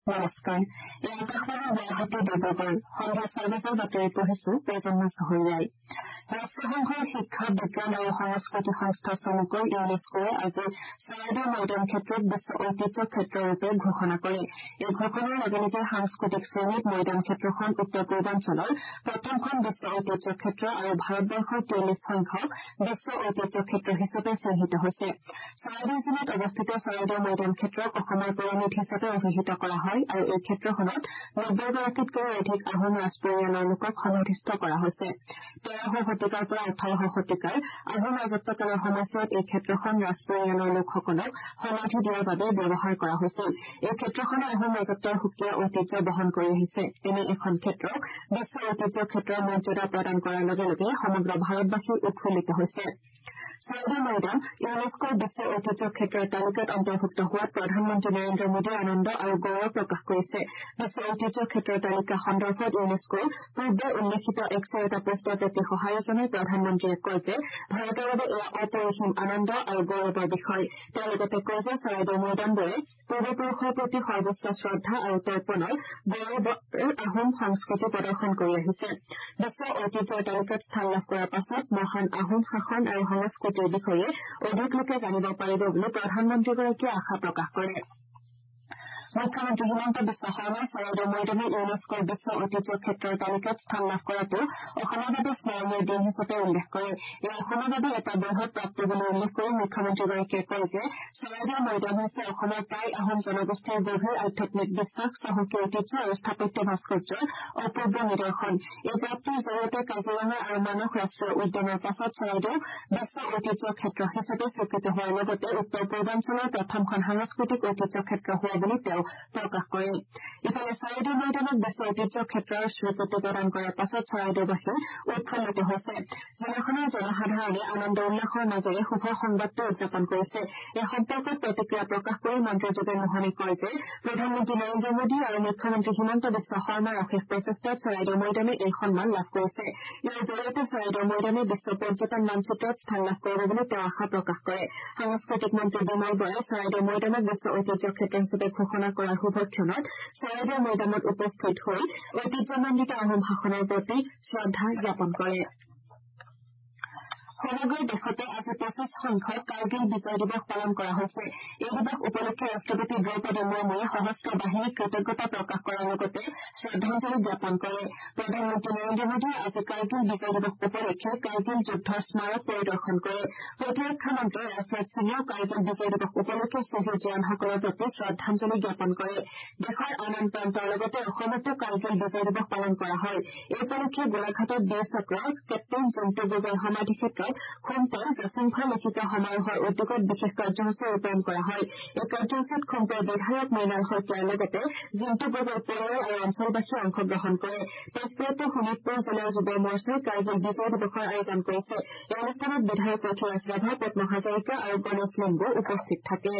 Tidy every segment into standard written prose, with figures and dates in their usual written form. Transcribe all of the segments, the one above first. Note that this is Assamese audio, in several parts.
নমস্কাৰ। এই আকাশবাণী গুৱাহাটী ডিব্ৰুগড় সন্ধ্যা 4 বজাৰ বাতৰি পঢ়িছো প্ৰজন্ম চহৰীয়াই। ৰাষ্ট্ৰসংঘৰ শিক্ষা বিজ্ঞান আৰু সংস্কৃতি সংস্থা চমুকৈ ইউনেস্কোৱে আজি চৰাইদেউ মৈদাম ক্ষেত্ৰক বিশ্ব ঐতিহ্য ক্ষেত্ৰৰূপে ঘোষণা কৰে। এই ঘোষণাৰ লগে লগে সাংস্কৃতিক শ্ৰেণীত মৈদাম ক্ষেত্ৰখন উত্তৰ পূৰ্বাঞ্চলৰ প্ৰথমখন বিশ্ব ঐতিহ্য ক্ষেত্ৰ আৰু ভাৰতবৰ্ষৰ 43 সংখ্যক বিশ্ব ঐতিহ্য ক্ষেত্ৰ হিচাপে চিহ্নিত হৈছে। চৰাইদেউ জিলাত অৱস্থিত চৰাইদেউ মৈদাম ক্ষেত্ৰক অসমৰ পিৰামিড হিচাপে অভিহিত কৰা হয় আৰু এই ক্ষেত্ৰখনত 90গৰাকীতকৈও অধিক আহোম ৰাজ পৰিয়ালৰ লোকক সমাধিস্থ কৰা হৈছে। 13শ শতিকাৰ পৰা 18শ শতিকাৰ আহোম ৰাজত্বকালৰ সময়ছোৱাত এই ক্ষেত্ৰখন ৰাজ পৰিয়ালৰ লোকসকলক সমাধি দিয়াৰ বাবে ব্যৱহাৰ কৰা হৈছিল। এই ক্ষেত্ৰখনে আহোম ৰাজত্বৰ সুকীয়া ঐতিহ্য বহন কৰি আহিছে। এনে এখন ক্ষেত্ৰক বিশ্ব ঐতিহ্য ক্ষেত্ৰৰ মৰ্যাদা প্ৰদান কৰাৰ লগে লগে সমগ্ৰ ভাৰতবাসী উৎফুল্লিত হৈছে। চৰাইদেউ মৈদাম ইউনেস্কোৰ বিশ্ব ঐতিহ্য ক্ষেত্ৰৰ তালিকাত অন্তৰ্ভুক্ত হোৱাত প্ৰধানমন্ত্ৰী নৰেন্দ্ৰ মোদীয়ে আনন্দ আৰু গৌৰৱ প্ৰকাশ কৰিছে। বিশ্ব ঐতিহ্য ক্ষেত্ৰৰ তালিকা সন্দৰ্ভত ইউনেস্কোৰ পূৰ্বে উল্লেখিত এক্সৰ এটা পোষ্টৰ প্ৰতি সঁহাৰি জনাই প্ৰধানমন্ত্ৰীয়ে কয় যে ভাৰতৰ বাবে এয়া অপৰিসীম আনন্দ আৰু গৌৰৱৰ বিষয়। তেওঁ লগতে কয় যে চৰাইদেউ মৈদামবোৰে পূৰ্বপুৰুষৰ প্ৰতি সৰ্বোচ্চ শ্ৰদ্ধা আৰু তৰ্পণৰ গৌৰৱৰ আহোম সংস্কৃতি প্ৰদৰ্শন কৰি আহিছে। বিশ্ব ঐতিহ্যৰ তালিকাত স্থান লাভ কৰাৰ পাছত মহান আহোম শাসন আৰু সংস্কৃতিৰ বিষয়ে অধিক লোকে জানিব পাৰিব বুলি প্ৰধানমন্ত্ৰীগৰাকীয়ে আশা প্ৰকাশ কৰে। মুখ্যমন্ত্ৰী হিমন্ত বিশ্ব শৰ্মাই চৰাইদেউ মৈদামে ইউনেস্কোৰ বিশ্ব ঐতিহ্য ক্ষেত্ৰৰ তালিকাত স্থান লাভ কৰাটো অসমৰ বাবে স্মৰণীয় দিন হিচাপে উল্লেখ কৰে। এয়া অসমৰ বাবে এটা বৃহৎ প্ৰাপ্তি বুলি উল্লেখ কৰি মুখ্যমন্ত্ৰীগৰাকীয়ে কয় যে চৰাইদেউ মৈদাম হৈছে অসমৰ প্ৰায় আহোম জনগোষ্ঠীৰ গভীৰ আধ্যাত্মিক বিশ্বাস, চহকী ঐতিহ্য আৰু স্থাপত্য ভাস্কৰ্যৰ অপূৰ্ব নিদৰ্শন। এই প্ৰাপ্তিৰ জৰিয়তে কাজিৰঙা আৰু মানস ৰাষ্ট্ৰীয় উদ্যানৰ পাছত চৰাইদেউ বিশ্ব ঐতিহ্য ক্ষেত্ৰ হিচাপে স্বীকৃত হোৱাৰ লগতে উত্তৰ পূৰ্বাঞ্চলৰ প্ৰথমখন সাংস্কৃতিক ঐতিহ্য ক্ষেত্ৰ হোৱা বুলি তেওঁ প্ৰকাশ কৰে। ইফালে চৰাইদেউ মৈদামক বিশ্ব ঐতিহ্য ক্ষেত্ৰৰ স্বীকৃতি প্ৰদান কৰাৰ পাছত চৰাইদেউবাসী উৎফুল্লিত হৈছে। জিলাখনৰ জনসাধাৰণে আনন্দ উল্লাসৰ মাজেৰে শুভ সংবাদটো উদযাপন কৰিছে। এই সম্পৰ্কত প্ৰতিক্ৰিয়া প্ৰকাশ কৰি মন্ত্ৰী যোগেন মোহনে কয় যে প্ৰধানমন্ত্ৰী নৰেন্দ্ৰ মোদী আৰু মুখ্যমন্ত্ৰী হিমন্ত বিশ্ব শৰ্মাৰ অশেষ প্ৰচেষ্টাত চৰাইদেউ মৈদামে এই সন্মান লাভ কৰিছে। ইয়াৰ জৰিয়তে চৰাইদেউ মৈদামে বিশ্ব পৰ্যটন মানচিত্ৰত স্থান লাভ কৰিব বুলি তেওঁ আশা প্ৰকাশ কৰে। সাংস্কৃতিক মন্ত্ৰী বিমল বৰাই চৰাইদেউ মৈদামক বিশ্ব ঐতিহ্য ক্ষেত্ৰ হিচাপে ঘোষণা কৰাৰ শুভক্ষণত চৰাইদেউ মৈদামত উপস্থিত হৈ ঐতিহ্যমণ্ডিত আহোম শাসনৰ প্ৰতি শ্ৰদ্ধা জ্ঞাপন কৰে। সমগ্ৰ দেশতে আজি 25 সংখ্যক কাৰ্গিল বিজয় দিৱস পালন কৰা হৈছে। এই দিৱস উপলক্ষে ৰাষ্ট্ৰপতি দ্ৰৌপদী মুৰ্মুৱে সশস্ত্ৰ বাহিনীক কৃতজ্ঞতা প্ৰকাশ কৰাৰ লগতে শ্ৰদ্ধাঞ্জলি জ্ঞাপন কৰে। প্ৰধানমন্ত্ৰী নৰেন্দ্ৰ মোদীয়ে আজি কাৰ্গিল বিজয় দিৱস উপলক্ষে কাৰ্গিল যুদ্ধৰ স্মাৰক পৰিদৰ্শন কৰে। প্ৰতিৰক্ষা মন্ত্ৰী ৰাজনাথ সিঙেও কাৰ্গিল বিজয় দিৱস উপলক্ষে শ্বহীদ জোৱানসকলৰ প্ৰতি শ্ৰদ্ধাঞ্জলি জ্ঞাপন কৰে। দেশৰ আন আন প্ৰান্তৰ লগতে অসমতো কাৰ্গিল বিজয় দিৱস পালন কৰা হয়। এই উপলক্ষে গোলাঘাটত বীৰ চক্ৰ কেপ্তেইন জন্টু গগৈৰ সমাধি ক্ষেত্ৰত খুমটাই জাচিংফা লিখিত সমাৰোহৰ উদ্যোগত বিশেষ কাৰ্যসূচী ৰূপায়ণ কৰা হয়। এই কাৰ্যসূচীত খুমটাইৰ বিধায়ক মৃণাল শইকীয়াৰ লগতে জিন্টু গগৈৰ পৰিয়াল আৰু অঞ্চলবাসীয়ে অংশগ্ৰহণ কৰে। তেজপুৰতো শোণিতপুৰ জিলাৰ যুৱ মৰ্চাই কাৰ্গিল বিজয় দিৱসৰ আয়োজন কৰিছে। এই অনুষ্ঠানত বিধায়ক পৃথ্বীৰাজ ৰাভা, পদ্ম হাজৰিকা আৰু গণেশ লিম্বু উপস্থিত থাকে।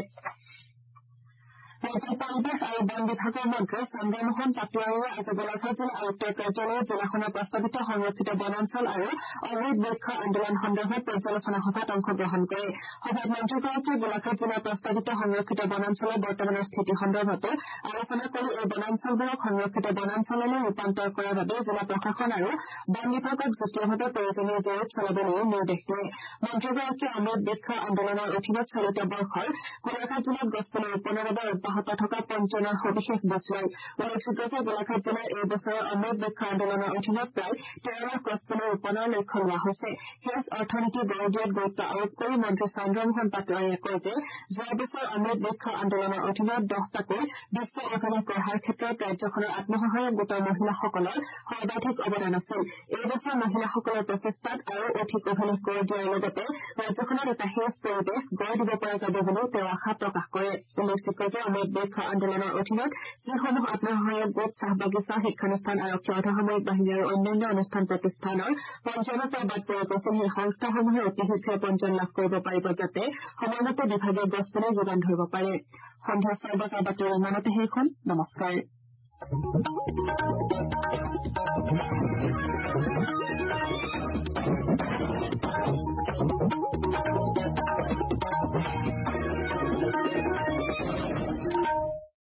ৰাজ্যৰ পৰিৱেশ আৰু বন বিভাগৰ মন্ত্ৰী চন্দ্ৰমোহন পাটোৱাৰীয়ে আজি গোলাঘাট জিলা আয়ুক্তৰ কাৰ্যালয়ত জিলাখনৰ প্ৰস্তাৱিত সংৰক্ষিত বনাঞ্চল আৰু অমৃত বৃক্ষ আন্দোলন সন্দৰ্ভত পৰ্যালোচনা সভাত অংশগ্ৰহণ কৰে। সভাত মন্ত্ৰীগৰাকীয়ে গোলাঘাট জিলাৰ প্ৰস্তাৱিত সংৰক্ষিত বনাঞ্চলৰ বৰ্তমানৰ স্থিতি সন্দৰ্ভতো আলোচনা কৰি এই বনাঞ্চলবোৰক সংৰক্ষিত বনাঞ্চললৈ ৰূপান্তৰ কৰাৰ বাবে জিলা প্ৰশাসন আৰু বন বিভাগক যুটীয়াভাৱে প্ৰয়োজনীয় জৰীপ চলাবলৈও নিৰ্দেশ দিয়ে। মন্ত্ৰীগৰাকীয়ে অমৃত বৃক্ষ আন্দোলনৰ অধীনত চলিত বৰ্ষৰ গোলাঘাট জিলাত গছপুলি ৰোপণৰ বাবে অব্যাহত থকা পঞ্জীয়নৰ সবিশেষ বুজ লয়। উল্লেখযোগ্য যে গোলাঘাট জিলাৰ এই বছৰৰ অমৃত বৃক্ষ আন্দোলনৰ অধীনত প্ৰায় 13 লাখ গছপুলি ৰোপণৰ লক্ষ্য লোৱা হৈছে। সেউজ অৰ্থনীতি গঢ় দিয়াত গুৰুত্ব আৰোপ কৰি মন্ত্ৰী চন্দ্ৰমোহন পাটোৱাৰীয়ে কয় যে যোৱা বছৰ অমৃত বৃক্ষ আন্দোলনৰ অধীনত 10টাকৈ বিশ্ব অভিলেখ গঢ়াৰ ক্ষেত্ৰত ৰাজ্যখনৰ আত্মসহায়ক গোটৰ মহিলাসকলৰ সৰ্বাধিক অৱদান আছিল। এই বছৰ মহিলাসকলৰ প্ৰচেষ্টাত আৰু অধিক অভিলেখ গঢ় দিয়াৰ লগতে ৰাজ্যখনত এটা সেউজ পৰিৱেশ গঢ় দিব পৰা যাব বুলিও তেওঁ আশা প্ৰকাশ কৰে। উল্লেখযোগ্য যে অমৃত বৃক্ষ আন্দোলনৰ অধীনত যিসমূহ আত্মসহায়ক গোট, চাহ বাগিচা, শিক্ষানুষ্ঠান, আৰক্ষী, অৰ্ধসামৰিক বাহিনী আৰু অন্যান্য অনুষ্ঠান প্ৰতিষ্ঠানৰ পঞ্জীয়নৰ পৰা বাদ পৰি গৈছিল, সেই সংস্থাসমূহে অতি শীঘ্ৰে পঞ্জীয়ন লাভ কৰিব পাৰিব যাতে সময়মতে বিভাগীয় গছপুলি যোগান ধৰিব পাৰে। সন্ধিয়া 4 বজাৰ বাতৰি ইমানতে শেষ হ'ল। নমস্কাৰ।